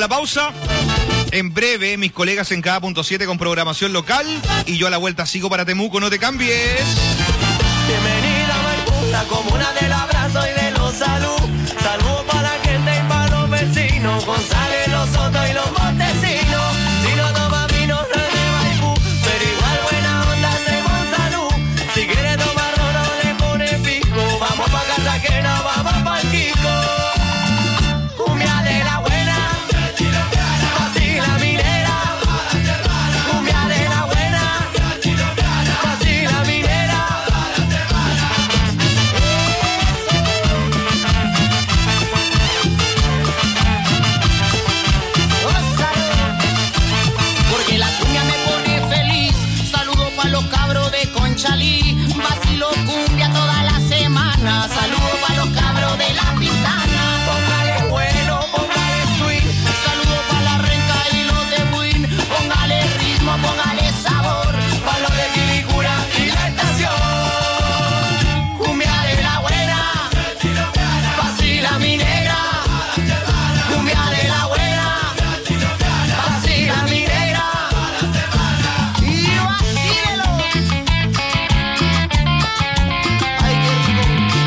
la pausa. En breve, mis colegas en cada punto 7 con programación local. Y yo a la vuelta sigo para Temuco, no te cambies. Bienvenida a Maipú, la comuna del abrazo y de los salud. Saludos para la gente y para los vecinos. González, Los Sotos y los Montesinos. Si no toma vino, no es de Maipú, pero igual buena onda hacemos salud. Si quiere tomar ron, le pone pico. Vamos pa' Cartagena, vamos pa' el Kiko. Cumbia de la buena, así la minera. Cumbia de la buena, así la minera. Porque la cumbia me pone feliz. Saludo pa' los cabros de Conchalí. Vacilo cumbia toda la semana. Saludo pa' los cabros de La Pintana. Póngale bueno, póngale swing. Saludo pa' la Renca y los de Buin. Póngale ritmo, póngale sabor. Pa' los de Quilicura y la estación. Cumbia de la buena, vacila mi negra. Cumbia de la buena, vacila mi negra. Y vacílelo. Ay, qué rico.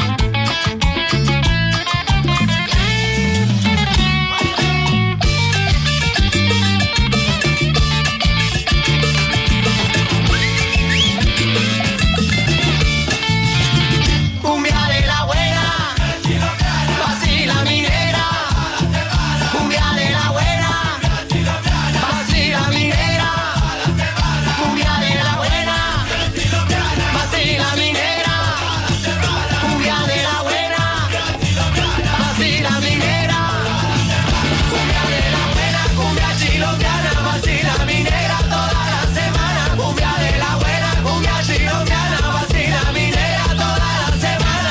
Cumbia de la buena, vacila mi negra. Cumbia de la buena, vacila mi negra. Cumbia de la buena, vacila mi negra. Cumbia de la buena, vacila mi negra. Cumbia de la buena, cumbia chilongiana, vacila mi negra toda la semana. Cumbia de la buena, cumbia chilongiana, vacila mi negra toda la semana.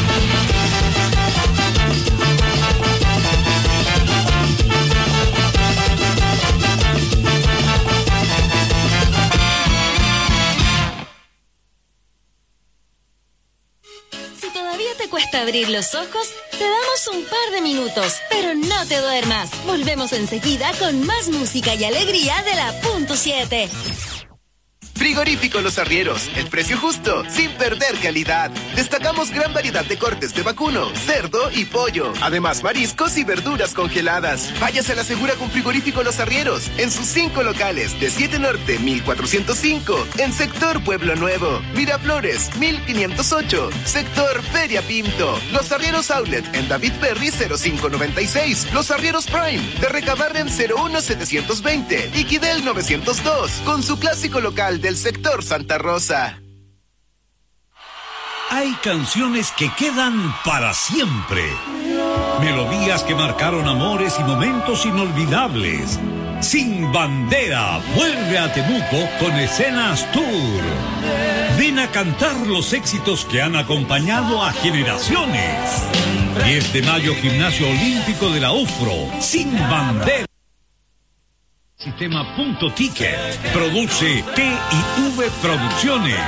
Si todavía te cuesta abrir los ojos, te damos un par de minutos, pero no te duermas. Volvemos enseguida con más música y alegría de la punto 7. Frigorífico Los Arrieros, el precio justo, sin perder calidad. Destacamos gran variedad de cortes de vacuno, cerdo y pollo. Además, mariscos y verduras congeladas. Váyase a la segura con Frigorífico Los Arrieros, en sus 5 locales, de 7 Norte, 1405, en Sector Pueblo Nuevo, Miraflores, 1508, Sector Feria Pinto. Los Arrieros Outlet, en David Perry, 0596. Los Arrieros Prime, de Recabarren, 01720, y Quidel 902, con su clásico local del sector Santa Rosa. Hay canciones que quedan para siempre. Melodías que marcaron amores y momentos inolvidables. Sin Bandera vuelve a Temuco con Escenas Tour. Ven a cantar los éxitos que han acompañado a generaciones. 10 de mayo, Gimnasio Olímpico de la UFRO. Sin Bandera. Sistema Punto Ticket. Produce T&V Producciones.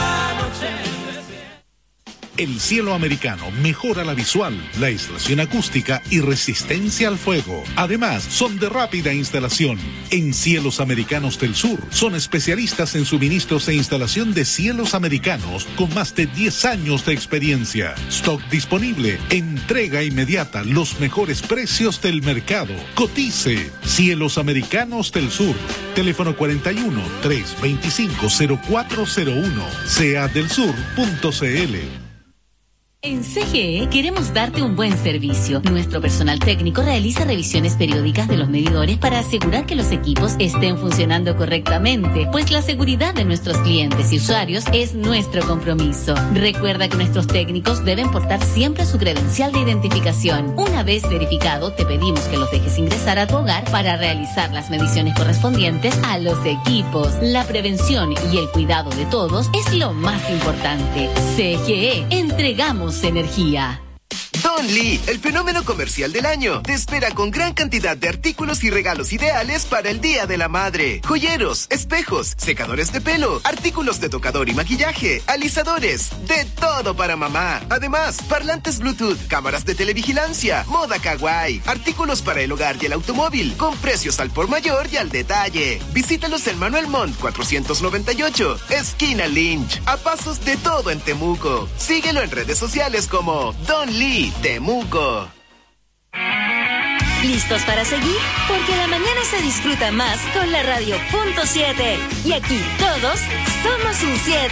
El Cielo Americano mejora la visual, la aislación acústica y resistencia al fuego. Además, son de rápida instalación. En Cielos Americanos del Sur, son especialistas en suministros e instalación de cielos americanos con más de 10 años de experiencia. Stock disponible, entrega inmediata, los mejores precios del mercado. Cotice. Cielos Americanos del Sur. Teléfono 41-325-0401. seadelsur.cl. En CGE queremos darte un buen servicio. Nuestro personal técnico realiza revisiones periódicas de los medidores para asegurar que los equipos estén funcionando correctamente, pues la seguridad de nuestros clientes y usuarios es nuestro compromiso. Recuerda que nuestros técnicos deben portar siempre su credencial de identificación. Una vez verificado, te pedimos que los dejes ingresar a tu hogar para realizar las mediciones correspondientes a los equipos. La prevención y el cuidado de todos es lo más importante. CGE, entregamos energía. Don Lee, el fenómeno comercial del año, te espera con gran cantidad de artículos y regalos ideales para el Día de la Madre. Joyeros, espejos, secadores de pelo, artículos de tocador y maquillaje, alisadores, de todo para mamá. Además, parlantes Bluetooth, cámaras de televigilancia, moda kawaii, artículos para el hogar y el automóvil, con precios al por mayor y al detalle. Visítalos en Manuel Montt 498, esquina Lynch, a pasos de todo en Temuco. Síguelo en redes sociales como Don Lee Temuco. ¿Listos para seguir? Porque la mañana se disfruta más con la radio .7. Y aquí todos somos un 7.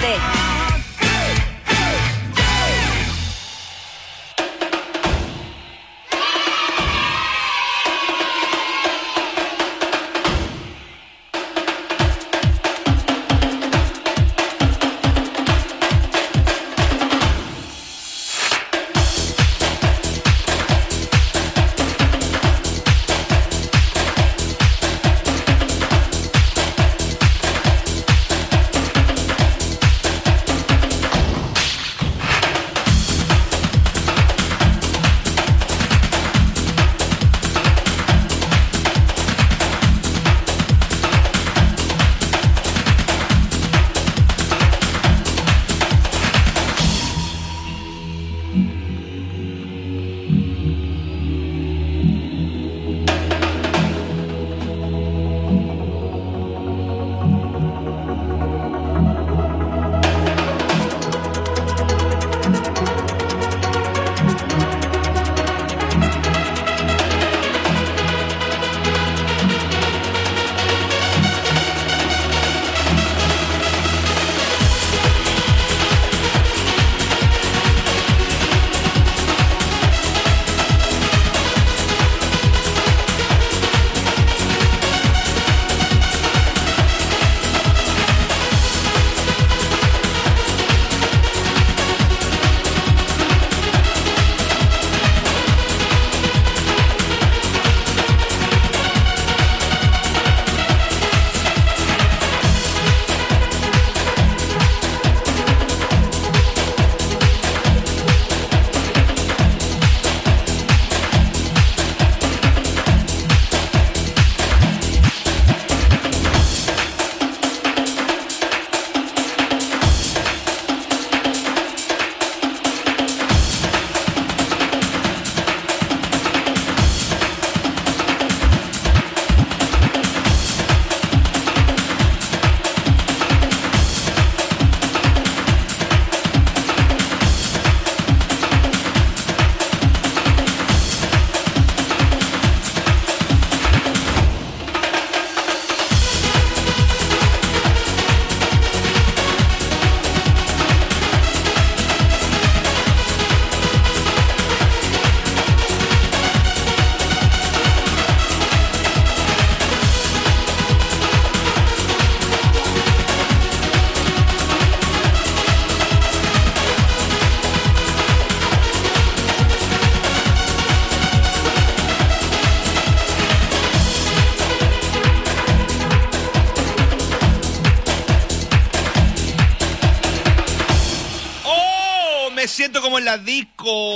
siento como en la disco.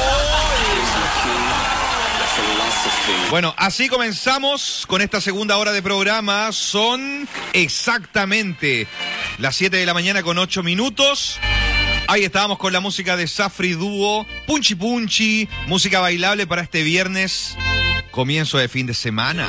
Bueno, así comenzamos con esta segunda hora de programa. Son exactamente las 7 de la mañana con 8 minutos. Ahí estábamos con la música de Safri Duo, Punchi Punchi, música bailable para este viernes, comienzo de fin de semana.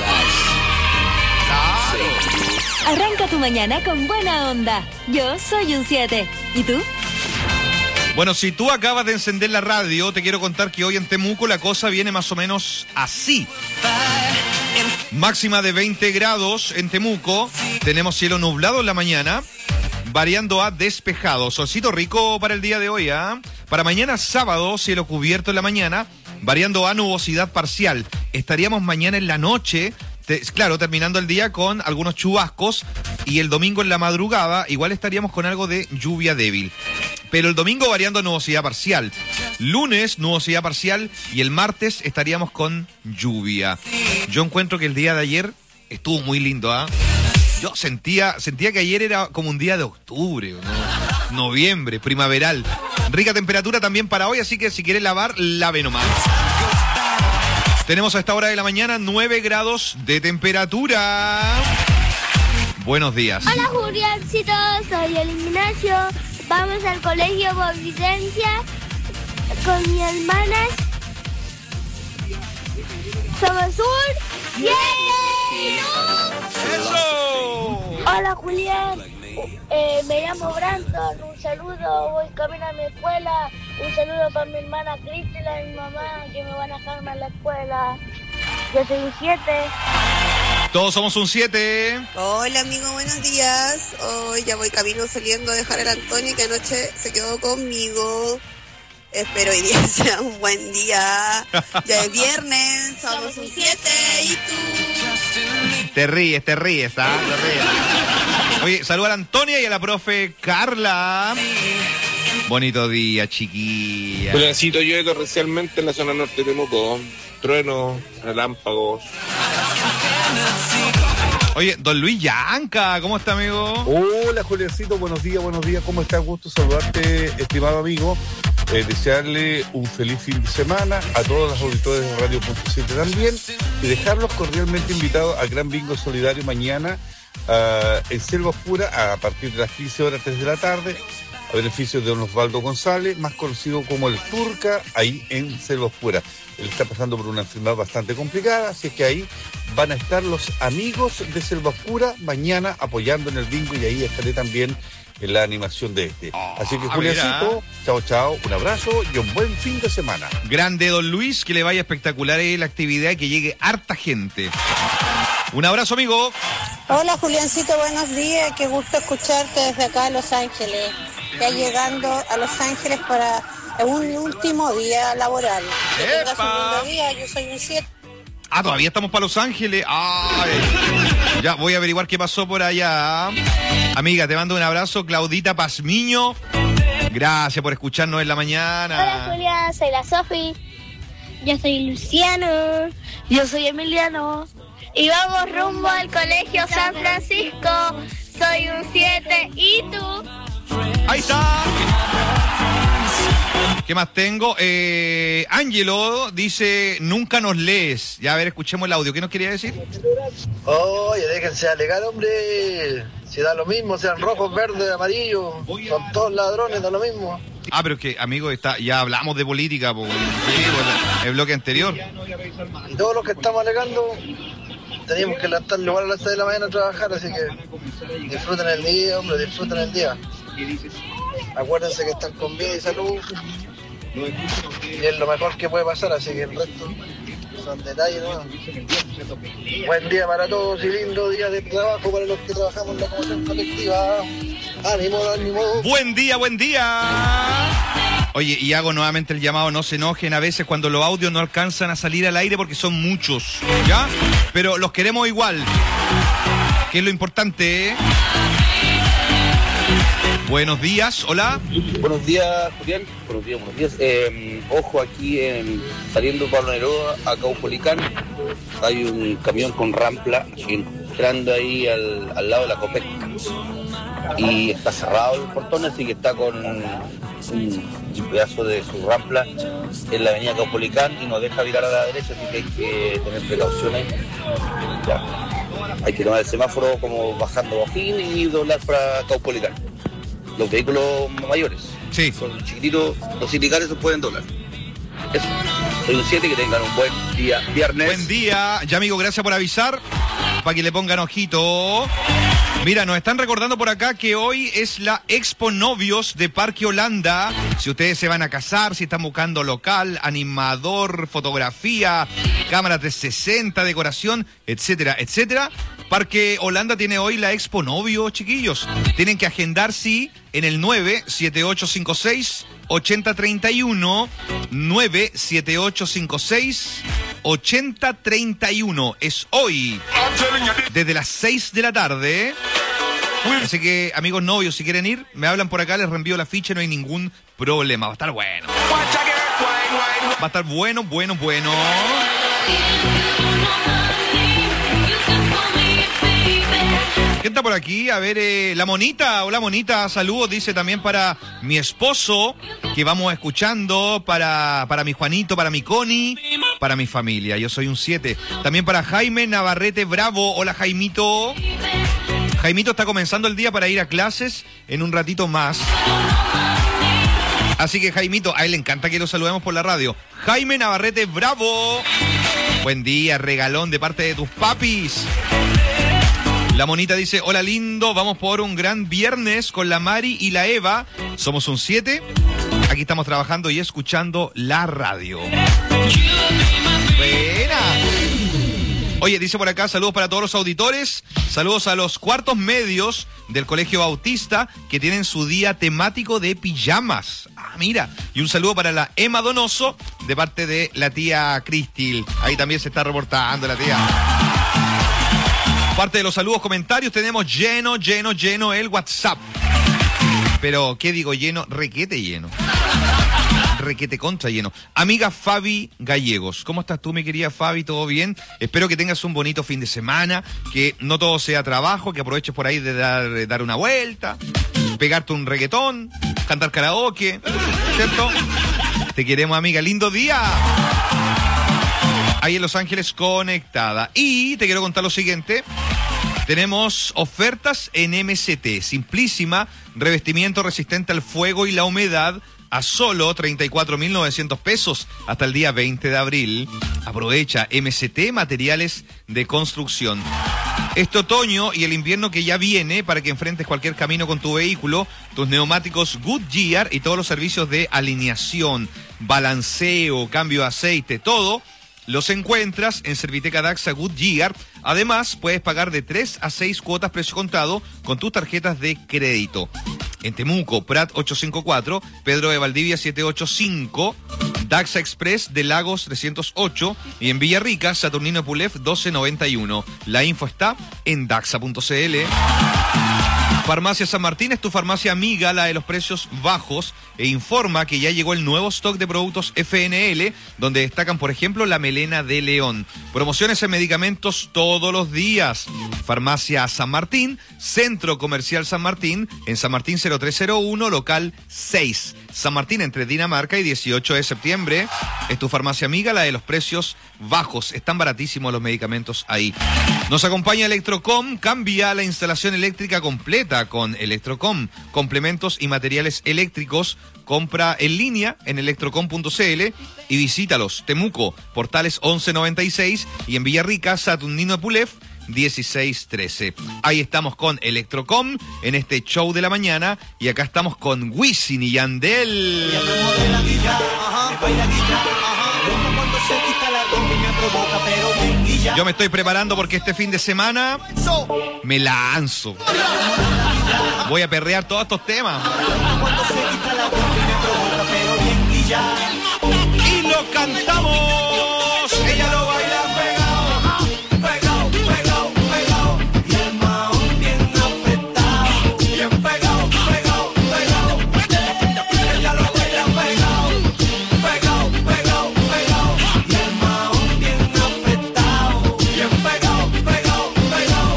Arranca tu mañana con buena onda. Yo soy un 7. ¿Y tú? Bueno, si tú acabas de encender la radio, te quiero contar que hoy en Temuco la cosa viene más o menos así. Máxima de 20 grados en Temuco, tenemos cielo nublado en la mañana, variando a despejado. Solcito rico para el día de hoy, ¿ah? Para mañana sábado, cielo cubierto en la mañana, variando a nubosidad parcial. Estaríamos mañana en la noche, claro, terminando el día con algunos chubascos, y el domingo en la madrugada igual estaríamos con algo de lluvia débil. Pero el domingo variando a nubosidad parcial. Lunes, nubosidad parcial, y el martes estaríamos con lluvia. Yo encuentro que el día de ayer estuvo muy lindo, ¿ah? Yo sentía que ayer era como un día de octubre, ¿no? Noviembre, primaveral. Rica temperatura también para hoy, así que si quiere lavar, lave nomás. Tenemos a esta hora de la mañana 9 grados de temperatura. Buenos días. Hola Juliancito, soy el Ignacio. Vamos al colegio Providencia con mi hermana. Somos un ¡Eso! Hola Julián, me llamo Brandon, un saludo, voy camino a mi escuela, un saludo para mi hermana Cristina y mi mamá que me van a dejarme en la escuela. Yo soy un 7. Todos somos un 7. Hola amigo, buenos días. Hoy ya voy camino saliendo a dejar al Antonio que anoche se quedó conmigo. Espero hoy día sea un buen día. Ya es viernes, somos un 7 y tú. Te ríes, ¿ah? Te ríes. Oye, saluda a la Antonia y a la profe Carla. Bonito día, chiquilla. Juliancito, llueve torrencialmente en la zona norte de Temuco. Truenos, relámpagos. Oye, don Luis Yanca, ¿cómo está, amigo? Hola, Juliancito, buenos días, ¿cómo estás? Gusto saludarte, estimado amigo. Desearle un feliz fin de semana a todos los auditores de Radio Punto 7 también y dejarlos cordialmente invitados al Gran Bingo Solidario mañana en Selva Oscura a partir de las 15 horas 3 de la tarde a beneficio de don Osvaldo González, más conocido como el Turca, ahí en Selva Oscura. Él está pasando por una enfermedad bastante complicada, así es que ahí van a estar los amigos de Selva Oscura mañana apoyando en el bingo y ahí estaré también en la animación de este. Así que Juliancito, chao, un abrazo y un buen fin de semana. Grande don Luis, que le vaya espectacular la actividad y que llegue harta gente. Un abrazo, amigo. Hola Juliancito, buenos días, qué gusto escucharte desde acá a Los Ángeles. Ya llegando a Los Ángeles para un último día laboral. Que tengas un lindo día, yo soy un 7. Ah, todavía estamos para Los Ángeles. Ay. Ya voy a averiguar qué pasó por allá. Amiga, te mando un abrazo, Claudita Pazmiño. Gracias por escucharnos en la mañana. Hola Julián, soy la Sofi. Yo soy Luciano. Yo soy Emiliano. Y vamos rumbo al colegio San Francisco. Soy un 7. ¿Y tú? Ahí está. ¿Qué más tengo? Ángelo dice, nunca nos lees. Ya, a ver, escuchemos el audio. ¿Qué nos quería decir? Oye, déjense alegar, hombre. Si da lo mismo, sean rojos, verdes, amarillos. Son todos ladrones, da lo mismo. Ah, pero es que, amigo, ya hablamos de política, sí, el bloque anterior. Y todos los que estamos alegando, teníamos que levantarnos igual a las 6 de la mañana a trabajar, así que disfruten el día, hombre, disfruten el día. Acuérdense que están con vida y salud. Y es lo mejor que puede pasar, así que el resto son detalles, ¿no? Buen día para todos y lindo día de trabajo para los que trabajamos en la comisión colectiva. ¡Ánimo, ánimo! ¡Buen día, buen día! Oye, y hago nuevamente el llamado, no se enojen a veces cuando los audios no alcanzan a salir al aire porque son muchos, ¿ya? Pero los queremos igual, que es lo importante, ¿eh? Buenos días, hola. Buenos días, Julián. Buenos días. Ojo, aquí saliendo Pablo Neruda a Caupolicán, hay un camión con rampla entrando ahí al lado de la Copec. Y está cerrado el portón, así que está con un pedazo de su rampla en la avenida Caupolicán y nos deja virar a la derecha, así que hay que tener precaución ahí. Ya. Hay que tomar el semáforo como bajando Bojín y doblar para Caupolicán. Los vehículos mayores, sí, son chiquititos, los sindicales se pueden doblar. Eso, soy un 7, que tengan un buen día, viernes. Buen día, ya amigo, gracias por avisar, para que le pongan ojito. Mira, nos están recordando por acá que hoy es la Expo Novios de Parque Holanda. Si ustedes se van a casar, si están buscando local, animador, fotografía, cámara 360, decoración, etcétera, etcétera, Parque Holanda tiene hoy la Expo Novios, chiquillos. Tienen que agendar, sí, en el 97856-8031, 97856-8031. Es hoy, desde las 6 de la tarde. Así que, amigos novios, si quieren ir, me hablan por acá, les reenvío la ficha, no hay ningún problema. Va a estar bueno. Va a estar bueno. ¿Quién está por aquí? A ver, la Monita. Hola, Monita. Saludos, dice también para mi esposo, que vamos escuchando, para mi Juanito, para mi Connie, para mi familia. Yo soy un 7. También para Jaime Navarrete Bravo. Hola, Jaimito. Jaimito está comenzando el día para ir a clases en un ratito más. Así que, Jaimito, a él le encanta que lo saludemos por la radio. Jaime Navarrete Bravo. Buen día, regalón de parte de tus papis. La Monita dice, hola lindo, vamos por un gran viernes con la Mari y la Eva. Somos un 7. Aquí estamos trabajando y escuchando la radio. Buena. Oye, dice por acá, saludos para todos los auditores, saludos a los cuartos medios del Colegio Bautista que tienen su día temático de pijamas. Ah, mira. Y un saludo para la Emma Donoso de parte de la tía Cristil. Ahí también se está reportando la tía. Parte de los saludos, comentarios, tenemos lleno el WhatsApp. Pero, ¿qué digo lleno? Requete lleno. Requete contra lleno. Amiga Fabi Gallegos, ¿cómo estás tú, mi querida Fabi? ¿Todo bien? Espero que tengas un bonito fin de semana, que no todo sea trabajo, que aproveches por ahí de dar una vuelta, pegarte un reggaetón, cantar karaoke, ¿cierto? Te queremos, amiga. Lindo día. Ahí en Los Ángeles conectada. Y te quiero contar lo siguiente. Tenemos ofertas en MCT. Simplísima, revestimiento resistente al fuego y la humedad a solo 34.900 pesos hasta el día 20 de abril. Aprovecha MCT Materiales de Construcción. Este otoño y el invierno que ya viene, para que enfrentes cualquier camino con tu vehículo, tus neumáticos Goodyear y todos los servicios de alineación, balanceo, cambio de aceite, todo los encuentras en Serviteca Daxa Goodyear. Además, puedes pagar de 3 a 6 cuotas precio contado con tus tarjetas de crédito. En Temuco, Prat 854, Pedro de Valdivia 785, Daxa Express de Lagos 308 y en Villarrica, Saturnino Pulef 1291. La info está en daxa.cl. Farmacia San Martín es tu farmacia amiga, la de los precios bajos, e informa que ya llegó el nuevo stock de productos FNL, donde destacan, por ejemplo, la melena de león. Promociones en medicamentos todos los días. Farmacia San Martín, Centro Comercial San Martín, en San Martín 0301, local 6. San Martín entre Dinamarca y 18 de septiembre. Es tu farmacia amiga, la de los precios bajos. Están baratísimos los medicamentos ahí. Nos acompaña Electrocom. Cambia la instalación eléctrica completa con Electrocom. Complementos y materiales eléctricos. Compra en línea en electrocom.cl y visítalos. Temuco, Portales 1196 y en Villarrica, Saturnino Pulef 1613. Ahí estamos con Electrocom en este show de la mañana y acá estamos con Wisin y Yandel. Yo me estoy preparando porque este fin de semana me lanzo. Voy a perrear todos estos temas. Y lo cantamos. Ella lo baila pegado, pegado, pegado, pegado. Y el maón bien apretado, bien pegado, pegado, pegado. Ella lo baila pegado, pegado, pegado, pegado. Y el maón bien apretado, bien pegado, pegado, pegado.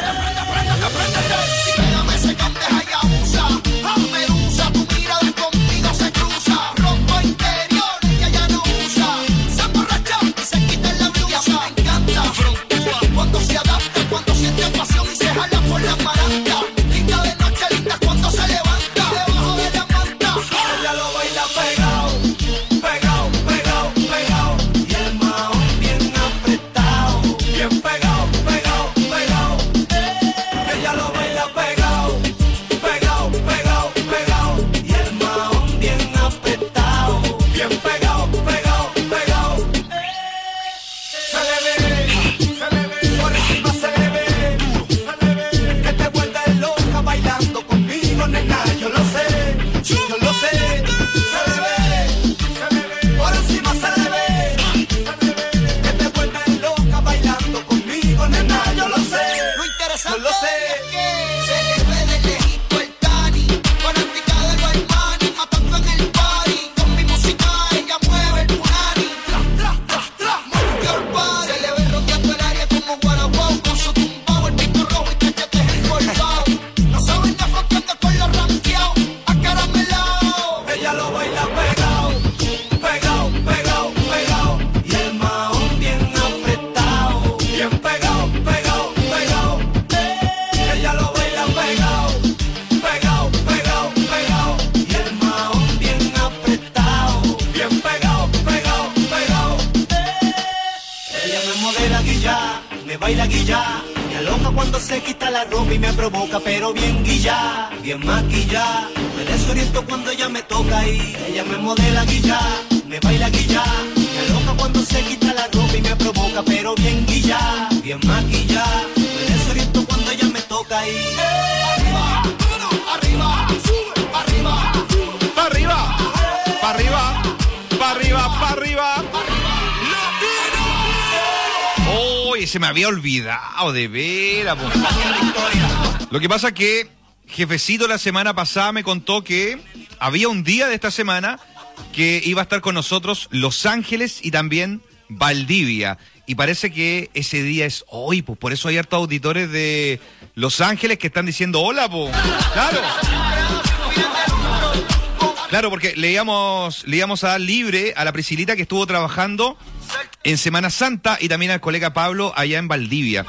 Pégame ese que antes hay abusa, medusa, tu mirada conmigo se cruza. Rompo interior, ella ya no usa. Se emborracha y se quita la cuando se quita la ropa y me provoca, pero bien guilla, bien maquilla. Me desoriento cuando ella me toca y ella me modela guilla, me baila guilla. Me aloca cuando se quita la ropa y me provoca, pero bien guilla, bien maquilla. Me desoriento cuando ella me toca y arriba, arriba, sube, arriba, pa' arriba, pa' arriba, pa' arriba, pa' arriba. Oye, se me había olvidado, de veras. Lo que pasa es que Jefecito la semana pasada me contó que había un día de esta semana que iba a estar con nosotros Los Ángeles y también Valdivia. Y parece que ese día es hoy, pues por eso hay hartos auditores de Los Ángeles que están diciendo hola, pues. Claro. Claro, porque le íbamos a dar libre a la Priscilita que estuvo trabajando en Semana Santa y también al colega Pablo allá en Valdivia.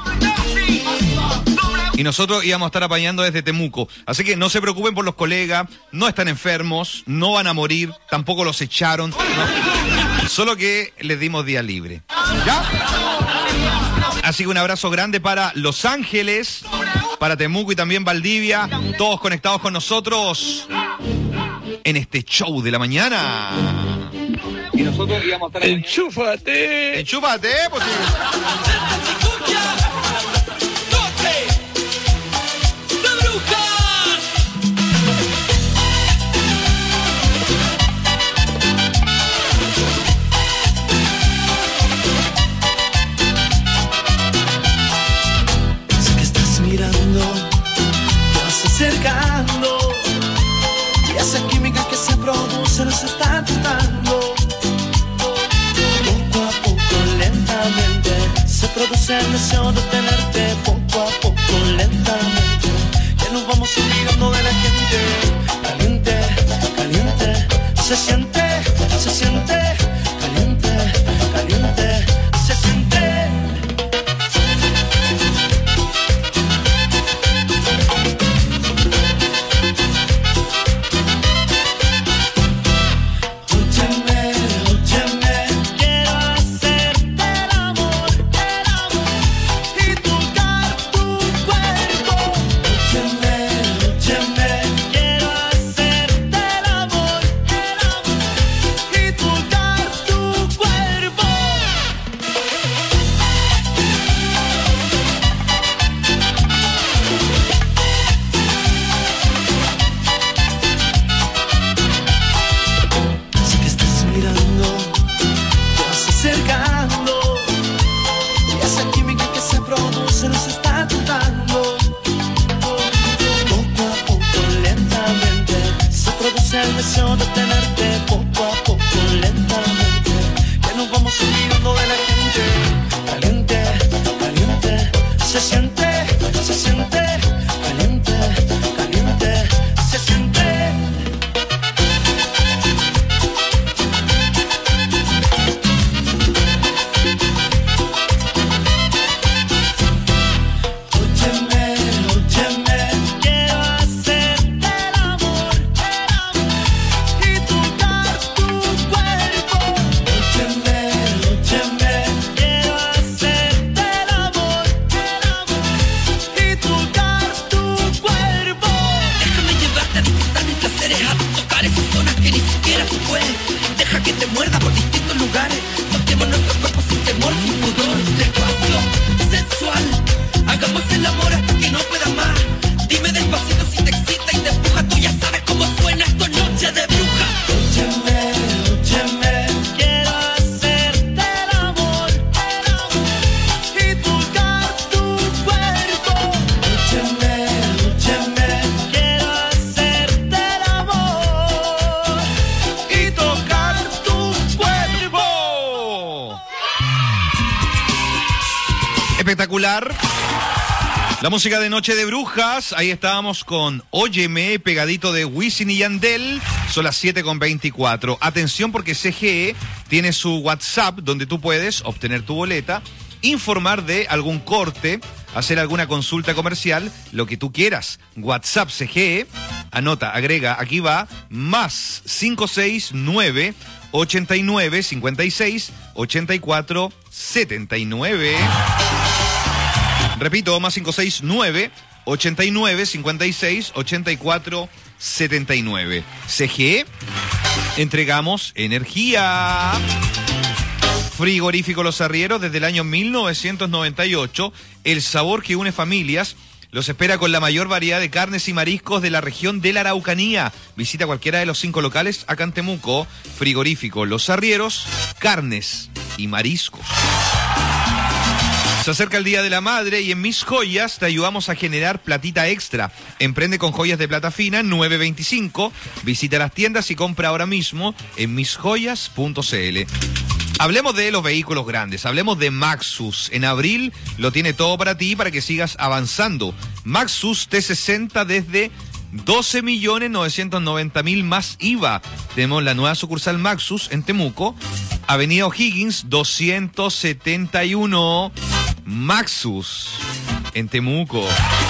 Y nosotros íbamos a estar apañando desde Temuco. Así que no se preocupen por los colegas, no están enfermos, no van a morir, tampoco los echaron. No. Solo que les dimos día libre. ¿Ya? Así que un abrazo grande para Los Ángeles, para Temuco y también Valdivia. Todos conectados con nosotros en este show de la mañana. Y nosotros íbamos a estar... ¡Enchúfate! ¡Enchúfate! Pues sí. Sé que estás mirando, te vas acercando y esa química que se produce nos está tentando. Poco a poco, lentamente, se produce el deseo de tenerte. Poco a poco, lentamente, ya nos vamos olvidando de la gente. Caliente, caliente, se siente, caliente, caliente, se siente. El deseo de tenerte. Poco a poco, lentamente, que nos vamos olvidando de la gente. Caliente, caliente, se siente, caliente, caliente, se siente. Espectacular. La música de Noche de Brujas. Ahí estábamos con Óyeme, pegadito de Wisin y Yandel. Son las 7:24. Atención porque CGE tiene su WhatsApp donde tú puedes obtener tu boleta, informar de algún corte, hacer alguna consulta comercial, lo que tú quieras. WhatsApp CGE, anota, agrega, aquí va, más 569 89 56 84 79. Repito, más 569-89-56-84-79. CGE, entregamos energía. Frigorífico Los Arrieros, desde el año 1998, el sabor que une familias. Los espera con la mayor variedad de carnes y mariscos de la región de la Araucanía. Visita cualquiera de los 5 locales acá en Temuco. Frigorífico Los Arrieros, carnes y mariscos. Se acerca el Día de la Madre y en Mis Joyas te ayudamos a generar platita extra. Emprende con joyas de plata fina, 925. Visita las tiendas y compra ahora mismo en misjoyas.cl. Hablemos de los vehículos grandes, hablemos de Maxus. En abril lo tiene todo para ti, para que sigas avanzando. Maxus T60 desde 12.990.000 más IVA. Tenemos la nueva sucursal Maxus en Temuco, Avenida O'Higgins 271. Maxus en Temuco.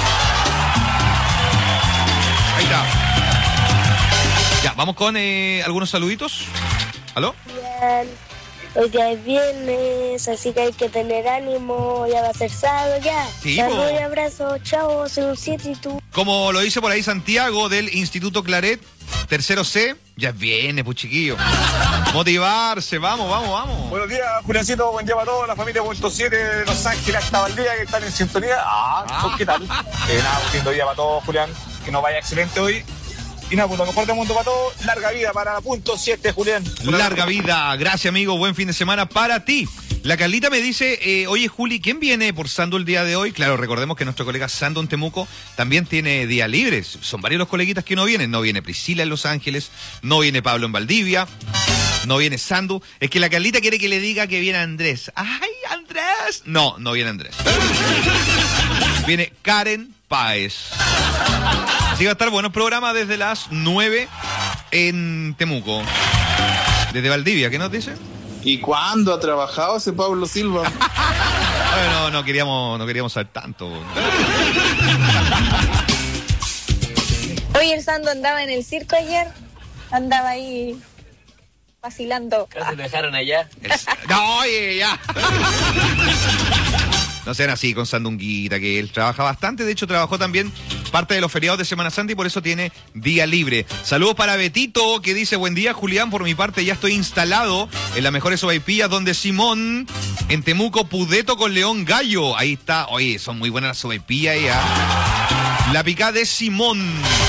Ahí está. Ya, vamos con algunos saluditos. ¿Aló? Bien. Hoy día es viernes, así que hay que tener ánimo, ya va a ser sábado ya. Sí, saludos po. y abrazos, chao, soy un 7 y tú. Como lo dice por ahí Santiago del Instituto Claret, tercero C, ya viene, pues chiquillo. Motivarse, vamos. Buenos días, Juliancito, buen día para todos, la familia Punto 7 de Los Ángeles hasta Valdivia que están en sintonía. ¿Qué tal? Nada, un lindo día para todos, Julián, que nos vaya excelente hoy. Y nada, pues lo mejor del mundo para todos, larga vida para Punto 7, Julián. Larga vida, gracias amigo, buen fin de semana para ti. La Carlita me dice, oye Juli, ¿quién viene por Sando el día de hoy? Claro, recordemos que nuestro colega Sando en Temuco también tiene día libres. Son varios los coleguitas que no vienen. No viene Priscila en Los Ángeles, no viene Pablo en Valdivia, no viene Sando. Es que la Carlita quiere que le diga que viene Andrés. ¡Ay, Andrés! No viene Andrés. Viene Karen Páez. Así va a estar bueno el programa desde las 9 en Temuco. Desde Valdivia, ¿qué nos dice? ¿Y cuándo ha trabajado ese Pablo Silva? Bueno, no queríamos saber tanto. Oye, el Sando andaba en el circo ayer. Andaba ahí vacilando. ¿Casi lo dejaron allá? No, oye, ya. No sean así con Sandunguita, que él trabaja bastante. De hecho, trabajó también parte de los feriados de Semana Santa y por eso tiene día libre. Saludos para Betito, que dice, buen día, Julián. Por mi parte, ya estoy instalado en las mejores sopaipillas donde Simón, en Temuco, Pudeto con León Gallo. Ahí está. Oye, son muy buenas las sopaipillas ahí, La picada de Simón.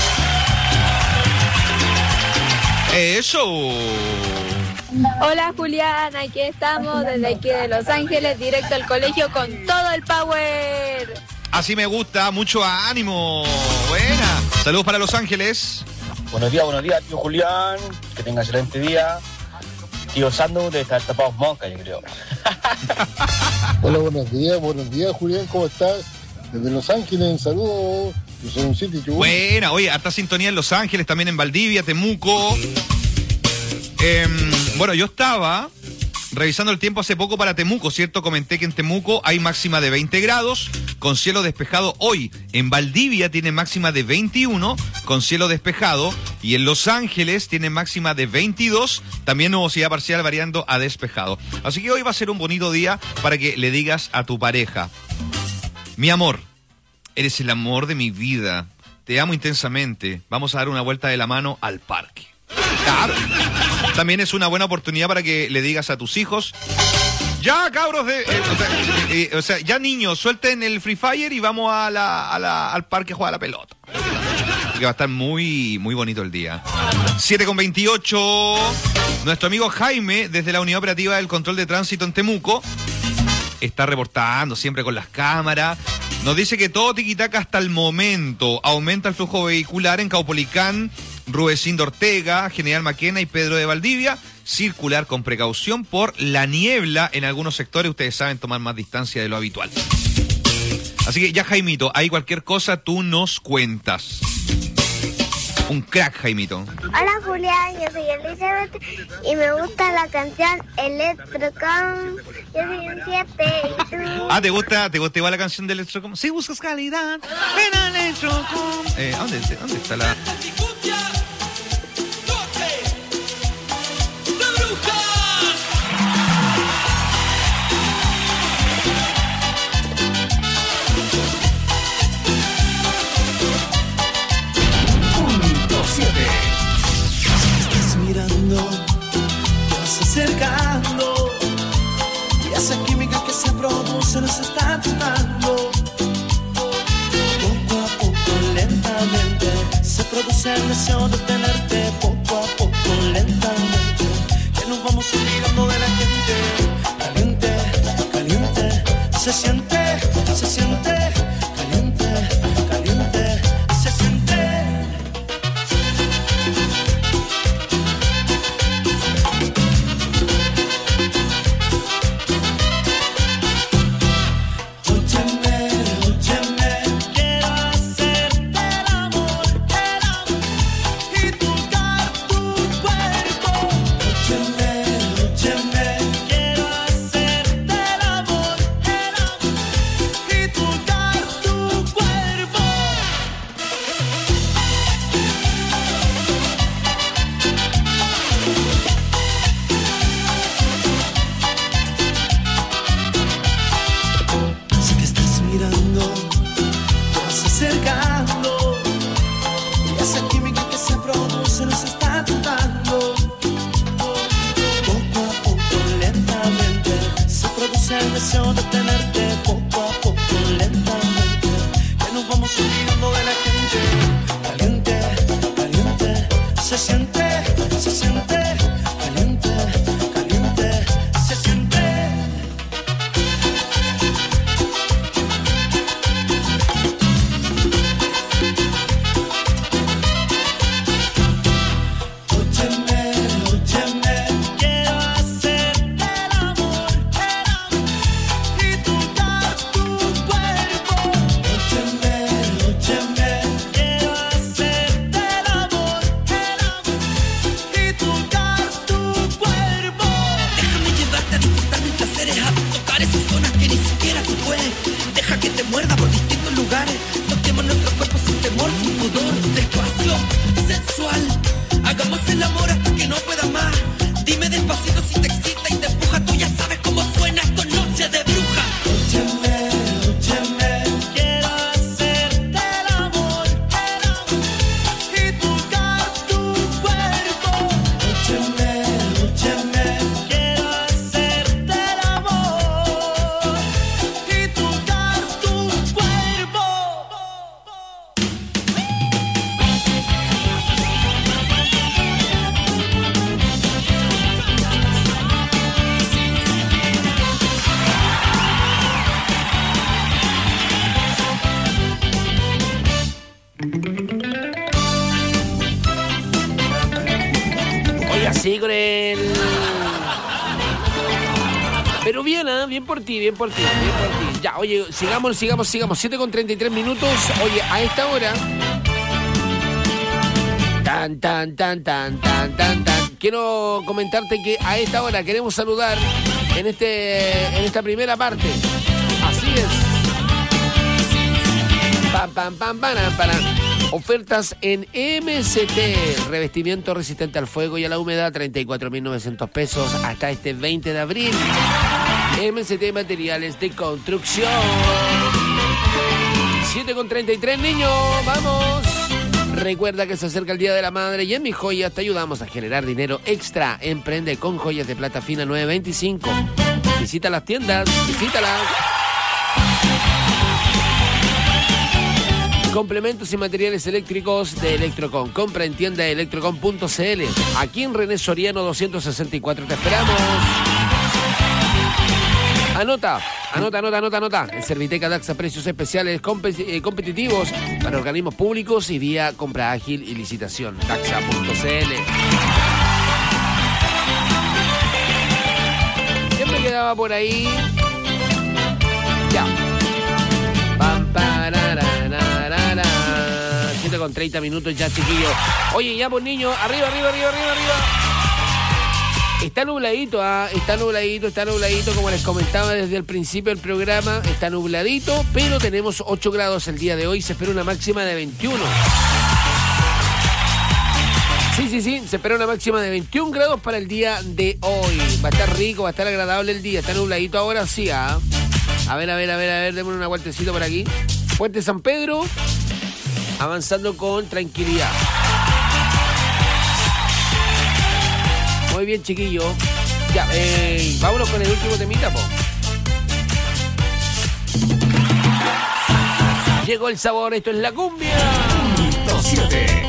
Eso. Hola Julián, aquí estamos desde aquí de Los Ángeles, directo al colegio con todo el power. Así me gusta, mucho ánimo. Buena. Saludos para Los Ángeles. Buenos días, tío Julián. Que tenga excelente día. Tío Sando debe estar tapado monca, yo creo. Hola, buenos días, Julián, ¿cómo estás? Desde Los Ángeles, un saludo. Yo soy un sitio. Buena, oye, hasta sintonía en Los Ángeles, también en Valdivia, Temuco. Bueno, yo estaba revisando el tiempo hace poco para Temuco, ¿cierto? Comenté que en Temuco hay máxima de 20 grados, con cielo despejado hoy. En Valdivia tiene máxima de 21, con cielo despejado. Y en Los Ángeles tiene máxima de 22, también nubosidad parcial variando a despejado. Así que hoy va a ser un bonito día para que le digas a tu pareja: mi amor, eres el amor de mi vida, te amo intensamente, vamos a dar una vuelta de la mano al parque. Claro. También es una buena oportunidad para que le digas a tus hijos: ya cabros, ya niños, suelten el Free Fire y vamos al parque a jugar a la pelota. Que va a estar muy, muy bonito el día. 7:28. Nuestro amigo Jaime, desde la Unidad Operativa del Control de Tránsito en Temuco, está reportando siempre con las cámaras. Nos dice que todo tiquitaca hasta el momento. Aumenta el flujo vehicular en Caupolicán, Rudecindo Ortega, General Maquena y Pedro de Valdivia. Circular con precaución por la niebla en algunos sectores. Ustedes saben tomar más distancia de lo habitual. Así que ya, Jaimito, ahí cualquier cosa tú nos cuentas. Un crack, Jaimito. Hola Julián, yo soy Elizabeth y me gusta la canción Electrocom. Yo soy un 7 y tú. ¿Te gusta igual la canción de Electrocom? Si buscas calidad, ven a Electrocom. ¿Dónde está la...? se produce el deseo de tenerte poco a poco, lentamente, que nos vamos olvidando de la gente. Caliente, caliente, se siente, caliente, se siente. Pero bien, ¿eh? Bien por ti. Ya, oye, sigamos. 7:33 minutos. Oye, a esta hora... Quiero comentarte que a esta hora queremos saludar en esta primera parte. Así es. Ofertas en MCT, revestimiento resistente al fuego y a la humedad, 34.900 pesos hasta este 20 de abril. MCT Materiales de Construcción. 7:33, niño, vamos. Recuerda que se acerca el Día de la Madre y en Mis Joyas te ayudamos a generar dinero extra. Emprende con joyas de plata fina 925. Visita las tiendas, visítalas. Complementos y materiales eléctricos de Electrocon. Compra en tienda electrocon.cl. Aquí en René Soriano 264 te esperamos. Anota. En Serviteca Daxa, precios especiales competitivos para organismos públicos y vía compra ágil y licitación. Daxa.cl. ¿Quién me quedaba por ahí? Ya. 7:30 minutos ya, chiquillos. Oye, ya, pues, niños, arriba. Está nubladito, está nubladito, como les comentaba desde el principio del programa, está nubladito, pero tenemos 8 grados el día de hoy, se espera una máxima de 21. Sí, se espera una máxima de 21 grados para el día de hoy. Va a estar rico, va a estar agradable el día, está nubladito ahora, sí, ¿ah? A ver, démosle una vueltecita por aquí. Puente San Pedro, avanzando con tranquilidad. Muy bien, chiquillo. Ya, vámonos con el último temita, po. Llegó el sabor, esto es la cumbia. .7.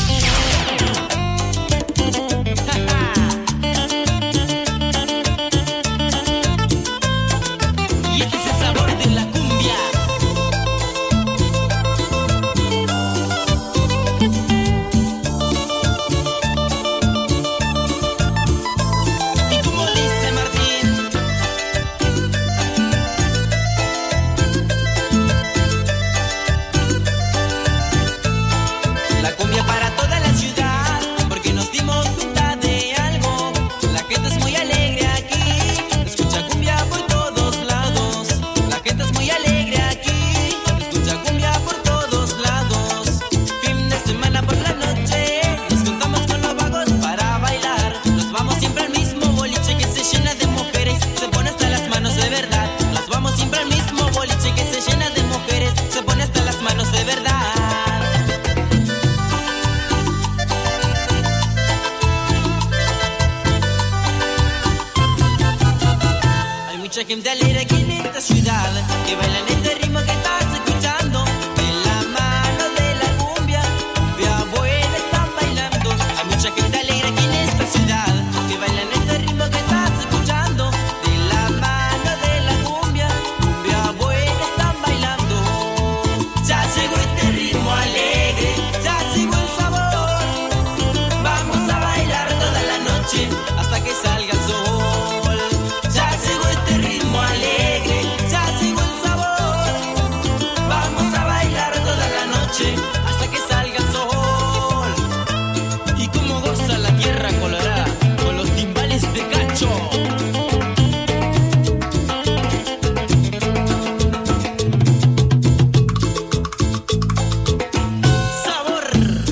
Y este es el sabor de la cumbia. Y como dice Martín, la cumbia para toda la ciudad, porque nos dimos cuenta de algo. La gente es muy alegre aquí, escucha cumbia por todos lados. La gente es muy alegre aquí, escucha cumbia por todos lados. Fin de semana por la noche, nos juntamos con los vagos para bailar. Nos vamos siempre al mismo boliche que se llena de mujeres, se pone hasta las manos de verdad. Nos vamos siempre al mismo boliche que se llena de mujeres, se pone hasta las manos de verdad. Hay mucha gente alegre aquí en esta ciudad que baila en este ritmo que estás escuchando. De la mano de la cumbia, cumbia buena están bailando. Hay mucha gente alegre aquí en esta ciudad que baila en este ritmo que estás escuchando. De la mano de la cumbia, cumbia buena están bailando. Ya llegó este ritmo alegre, ya llegó el sabor. Vamos a bailar toda la noche hasta que salga el sol. Ya llegó este ritmo alegre, ya llegó el sabor. Vamos a bailar toda la noche hasta que salga el sol. Y como goza la tierra colorada con los timbales de cacho. Sabor.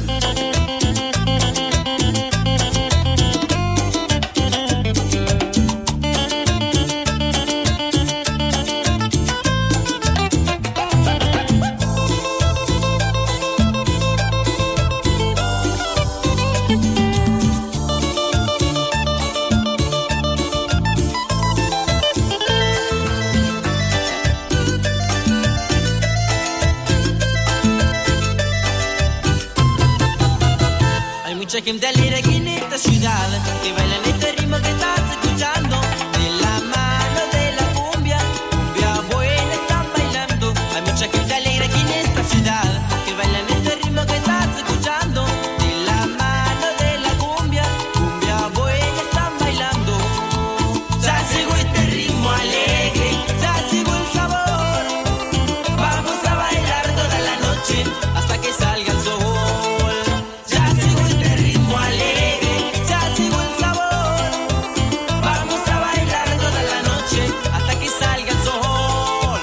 Hay mucha gente alegre aquí en esta ciudad que baila en este ritmo que estás escuchando. De la mano de la cumbia, cumbia buena están bailando. Hay mucha gente alegre aquí en esta ciudad que baila en este ritmo que estás escuchando. De la mano de la cumbia, cumbia buena están bailando. Ya llegó este ritmo alegre, ya llegó el sabor. Vamos a bailar toda la noche hasta que salga el sol. Ya llegó este ritmo alegre, ya llegó el sabor. Vamos a bailar toda la noche hasta que salga el sol.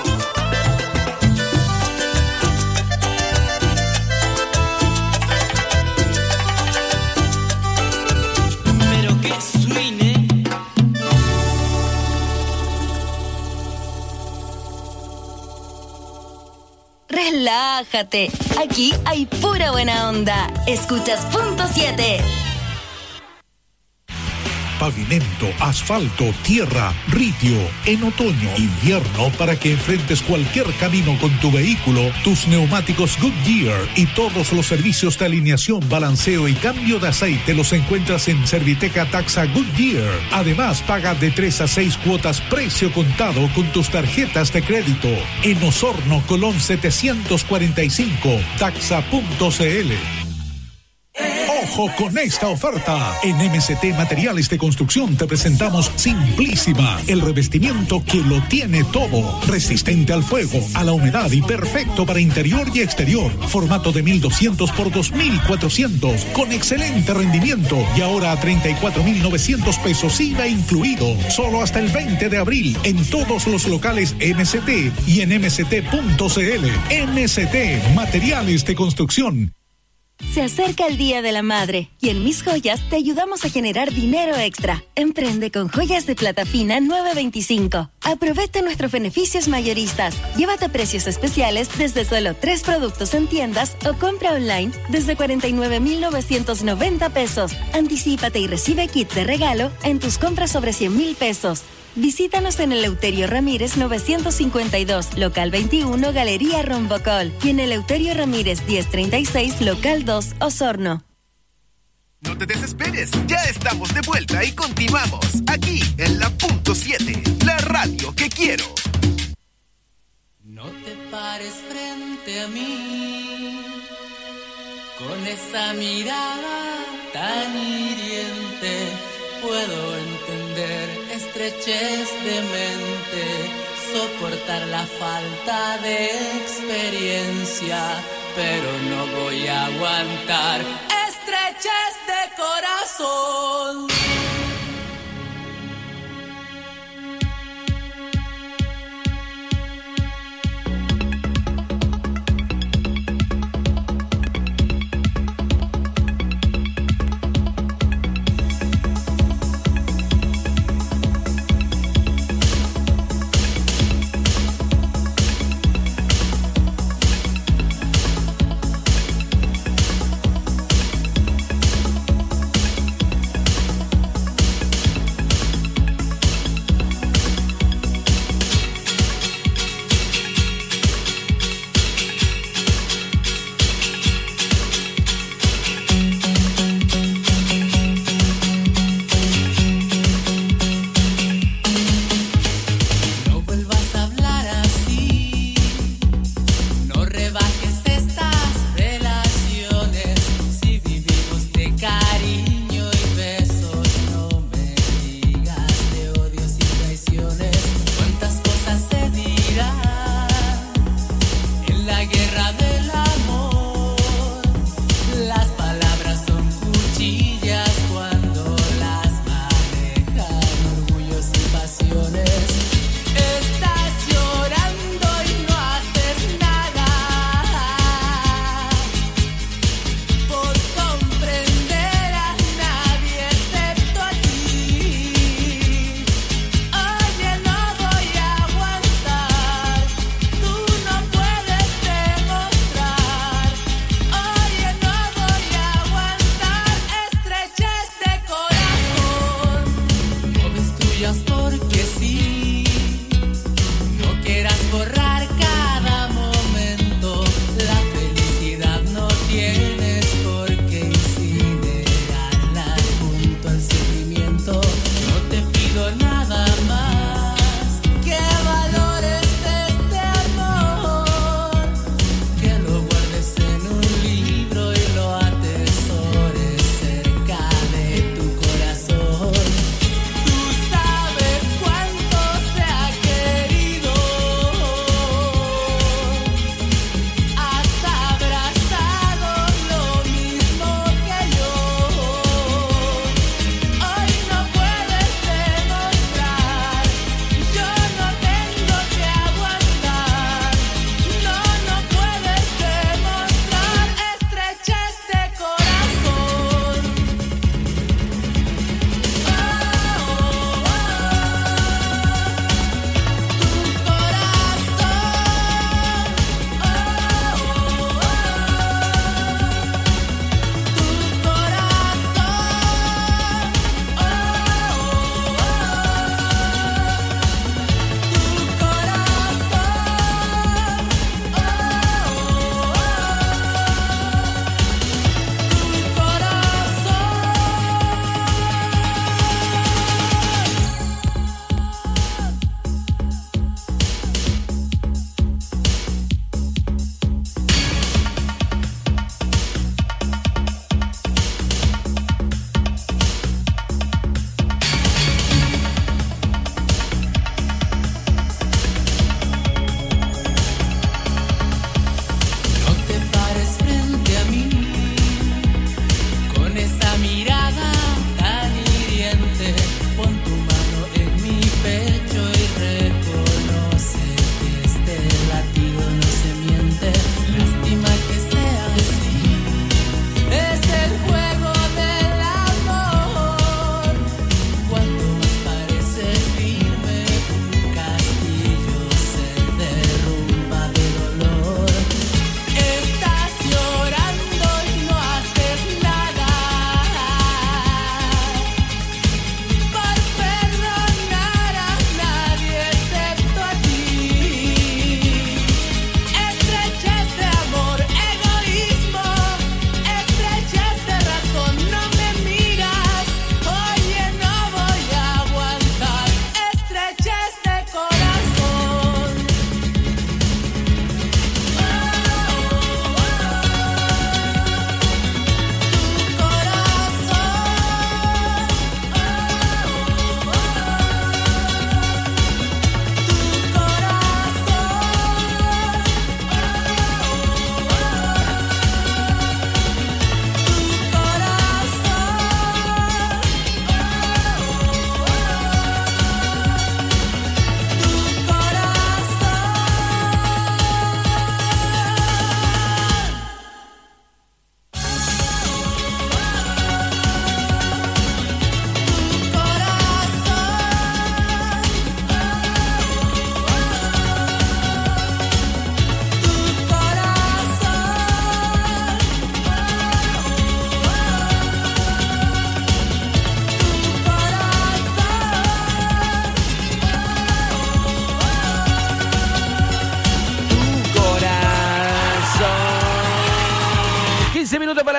Pero que suene. Relájate, aquí hay pura buena onda. Escuchas .7. Pavimento, asfalto, tierra, ritio. En otoño, invierno, para que enfrentes cualquier camino con tu vehículo, tus neumáticos Goodyear y todos los servicios de alineación, balanceo y cambio de aceite los encuentras en Serviteca Taxa Goodyear. Además, paga de 3 a 6 cuotas precio contado con tus tarjetas de crédito. En Osorno, Colón 745, taxa.cl. Ojo con esta oferta. En MCT Materiales de Construcción te presentamos Simplísima, el revestimiento que lo tiene todo. Resistente al fuego, a la humedad y perfecto para interior y exterior. Formato de 1200 por 2400, con excelente rendimiento y ahora a 34,900 pesos IVA incluido. Solo hasta el 20 de abril en todos los locales MCT y en mct.cl. MCT Materiales de Construcción. Se acerca el Día de la Madre y en Mis Joyas te ayudamos a generar dinero extra. Emprende con joyas de plata fina 925. Aprovecha nuestros beneficios mayoristas. Llévate precios especiales desde solo 3 productos en tiendas o compra online desde 49,990 pesos. Anticípate y recibe kit de regalo en tus compras sobre 100,000 pesos. Visítanos en Eleuterio Ramírez 952, local 21, Galería Rombocol, y en Eleuterio Ramírez 1036, local 2, Osorno. No te desesperes, ya estamos de vuelta y continuamos aquí en la Punto 7, la radio que quiero. No te pares frente a mí con esa mirada tan hiriente. Puedo entender estrechez de mente, soportar la falta de experiencia, pero no voy a aguantar estrechez de corazón.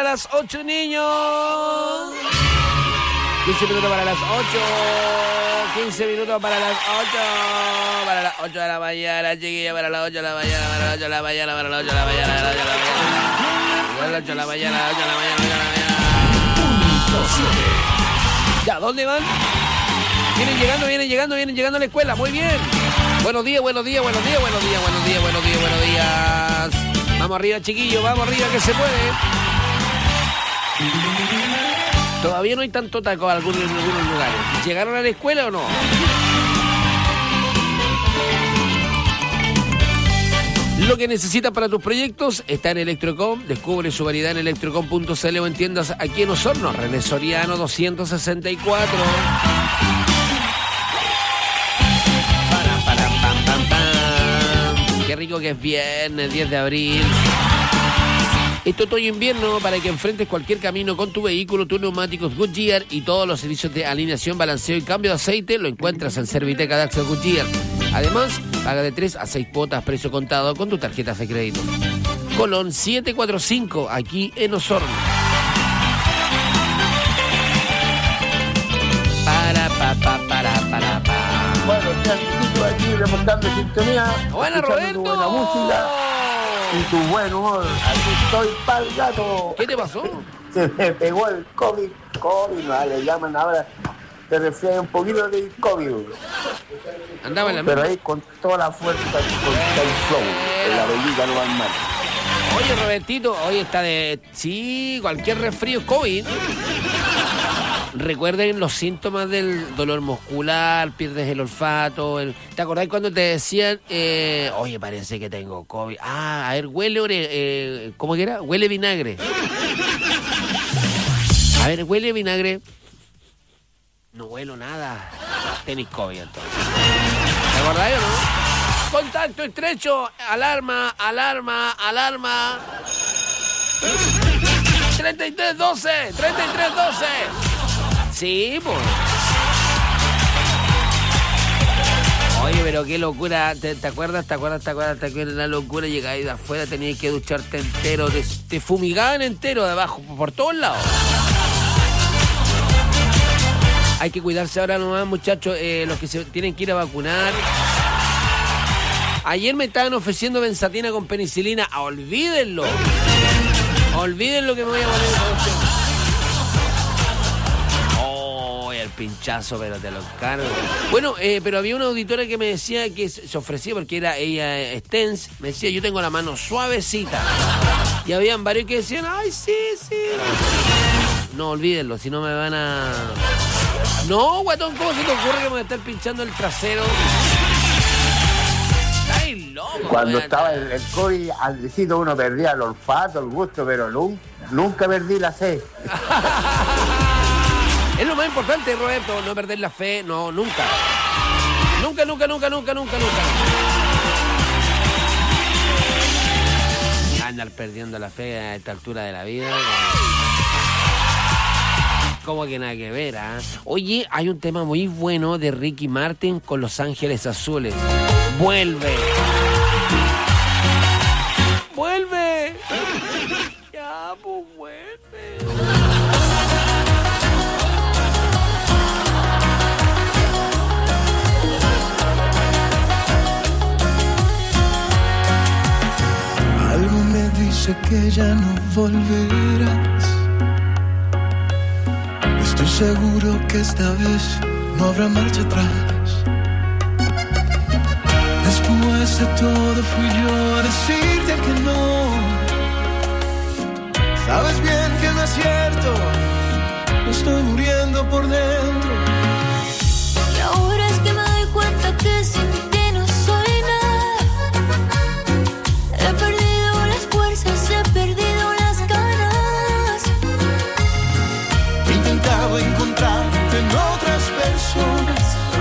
las 8, niños. 15 minutos para las 8. 15 minutos para las 8. Para las 8 de la mañana, chiquilla. Para las 8 de la mañana. Para las 8 de la mañana. Para las 8 de la mañana. Para las 8 de la mañana. Para las 8 de la mañana. 8 de la mañana. 8 de la mañana. Ya, ¿dónde van? Vienen llegando a la escuela. Muy bien. Buenos días. Vamos arriba, chiquillos. Vamos arriba, que se puede. Todavía no hay tanto taco en algunos lugares. ¿Llegaron a la escuela o no? Lo que necesitas para tus proyectos está en Electrocom. Descubre su variedad en electrocom.cl o en tiendas aquí en Osorno. René Soriano 264. Qué rico que es viernes, 10 de abril. Este otoño-invierno, para que enfrentes cualquier camino con tu vehículo, tus neumáticos Goodyear y todos los servicios de alineación, balanceo y cambio de aceite, lo encuentras en Serviteca de Axel Goodyear. Además, paga de 3 a 6 cuotas, precio contado con tus tarjetas de crédito. Colón 745, aquí en Osorno. Bueno, estoy aquí reportando sintonía. Buena, Roberto. Buena música y tu buen humor. Aquí estoy pa'l gato. ¿Qué te pasó? Se me pegó el COVID, no, le llaman ahora. Te refieres un poquito del COVID. Andaba en la pero misma. ahí con toda la fuerza, con el flow, en la bellita no van mal. Oye, Robertito, hoy está de... Sí, cualquier resfrío es COVID. Recuerden los síntomas del dolor muscular, pierdes el olfato. ¿Te acordás cuando te decían, oye, parece que tengo COVID? Ah, a ver, huele, ¿cómo que era? Huele vinagre. A ver, huele vinagre. No huelo nada. Tenés COVID entonces. ¿Te acordás o no? Contacto estrecho, alarma. 3312. Sí, pues. Oye, pero qué locura. ¿Te acuerdas que era la locura? Llegabas de afuera, tenías que ducharte entero, te fumigaban entero de abajo, por todos lados. Hay que cuidarse ahora nomás, muchachos, los que se tienen que ir a vacunar. Ayer me estaban ofreciendo benzatina con penicilina. Olvídenlo. Olvídenlo que me voy a poner esa opción. Oh, el pinchazo, pero te lo encargo. Bueno, pero había una auditora que me decía que se ofrecía, porque era ella Stens, me decía, yo tengo la mano suavecita. Y habían varios que decían, ay, sí. No, olvídenlo, si no me van a... No, guatón, ¿cómo se te ocurre que me voy a estar pinchando el trasero? Ay, loco. Cuando estaba el COVID, al decir uno perdía el olfato, el gusto, pero nunca perdí la sed. Es lo más importante, Roberto, no perder la fe, no, nunca. Nunca. Andar perdiendo la fe a esta altura de la vida. Como que nada que ver, ¿ah? Oye, hay un tema muy bueno de Ricky Martin con Los Ángeles Azules. ¡Vuelve! Ya, pues vuelve. Algo me dice que ya no volverás. Estoy seguro que esta vez no habrá marcha atrás. Después de todo fui yo a decirte que no. Sabes bien que no es cierto, me estoy muriendo por dentro. Y ahora es que me doy cuenta que sin ti no soy nada. He perdido las fuerzas, he perdido las ganas. He intentado encontrarte en otras personas.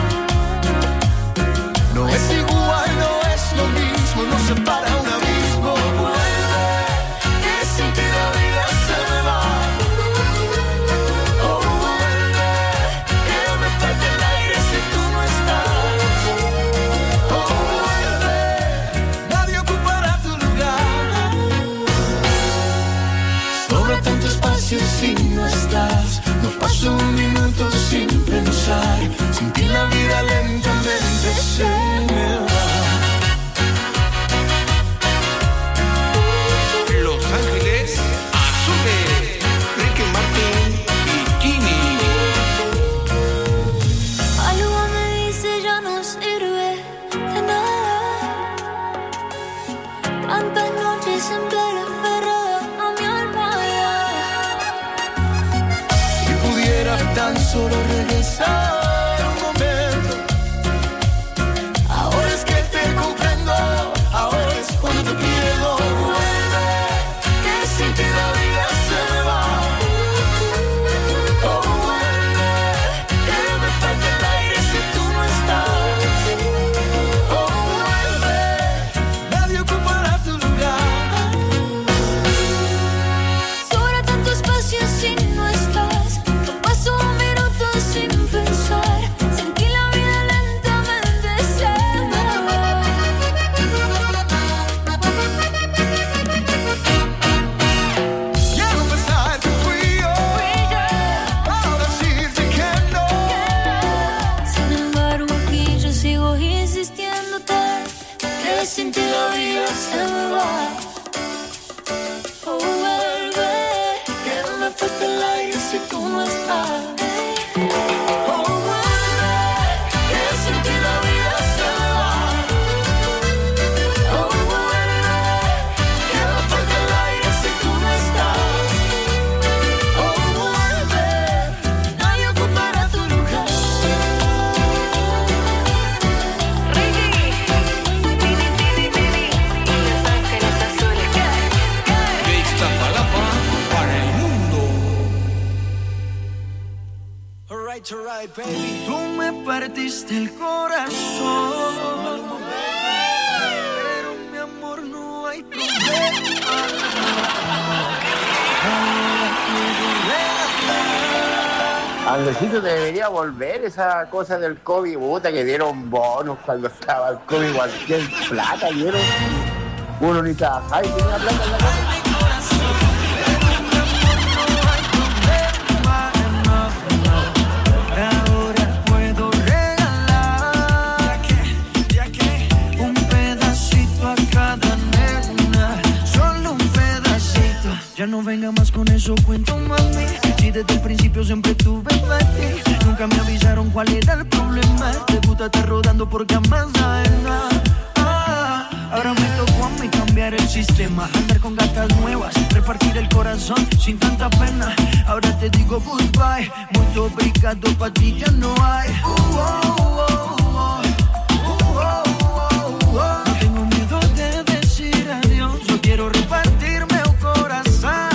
No es igual, no es lo mismo, nos separa un abismo. Vuelve, que sin ti la vida se me espacio si no estás. No paso un minuto sin pensar. Sin ti la vida lentamente se me va. Los Ángeles Azules, Ricky Martin y Kini. Algo me dice ya no sirve de nada. Tantas noches siempre aferrada a mi almohada. Si pudiera tan solo regresar un momento. Ahora es que te comprendo. Ahora es cuando te pierdo. Vuelve, que sin ti la vida se me va. Oh, vuelve, que me falta el aire si tú no estás. Oh, vuelve, nadie ocupará tu lugar. Sobra tanto espacio si no estás. No paso un minuto sin pensar. Sin ti la vida lentamente se me va. Quiero pensar que fui yo para decirte que no. Sin embargo aquí yo sigo insistiéndote que sin ti la vida se me va. Oh, vuelve, que me falta el aire si tú no estás. Oh, vuelve, que sin ti la vida se me va. Oh, vuelve, que me falta el aire si tú no estás. Oh, vuelve, nadie ocupará tu lugar. De Iztapalapa para el mundo. Alright, baby. Tú me partiste el corazón. Pero mi amor no hay problema. Andresito debería volver esa cosa del COVID, puta, que dieron bonos cuando estaba el COVID, cualquier plata dieron. Uno ni trabajaba y tenía plata en la casa. Ahora puedo regalar un pedacito a cada nena, solo un pedacito. Ya no venga más con eso, cuento mami. Si desde el principio siempre tuve para ti, nunca me avisaron cuál era el problema. Te gusta estar rodando por camas ajenas. Ahora me tocó a mí cambiar el sistema, andar con gatas nuevas, repartir el corazón sin tanta pena. Ahora te digo goodbye, muy obrigado, pa' ti ya no hay. No tengo miedo de decir adiós, yo quiero repartirme el corazón.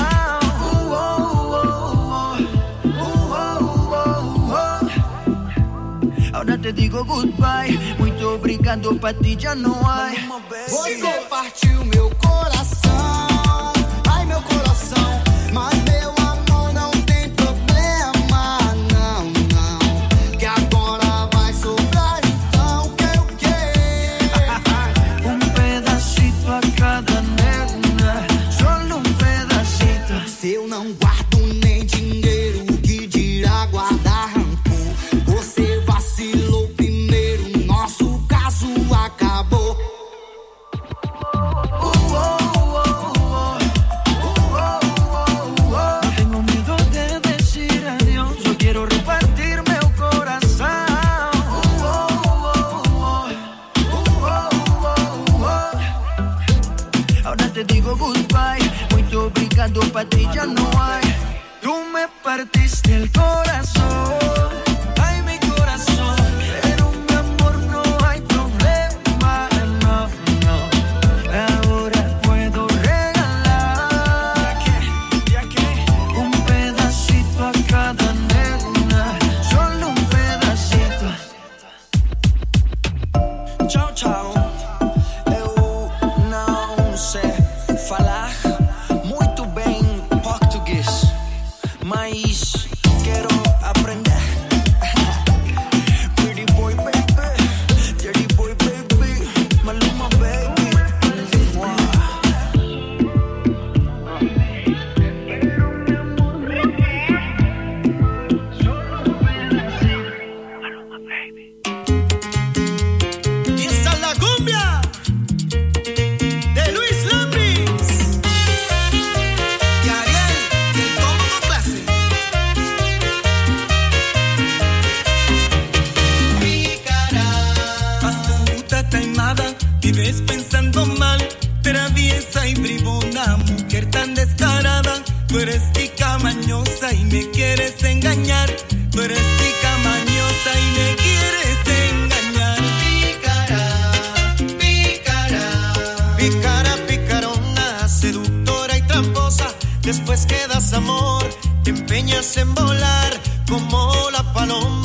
Ahora te digo goodbye, muito obrigado, pa' ti já não há. Você partiu meu coração, ai meu coração, mas meu amor não tem problema, não, não, que agora vai sobrar então o que? Pedacito a cada nena, solo pedacito. Se eu não guardo nem dinheiro, que dirá guardar rancor? Você vacilou primeiro, nosso caso acabou. No tengo miedo de decir adiós, yo quiero repartirme el corazón. Ahora te digo goodbye, muito obrigado, pa' ti ya no hay. Tú me partiste el corazón, ay mi corazón, pero mi amor no hay problema, no, no. Ahora puedo regalar un pedacito a cada nena, solo un pedacito. Tchau, tchau. Eu não sei falar muito bem português, mas quero aprender. Pretty boy baby, dirty boy baby, Maluma baby. tica mañosa y me quieres engañar. Tú eres tica mañosa y me quieres engañar. Pícara, pícara, pícara, picarona, seductora y tramposa. Después que das amor, te empeñas en volar como la paloma.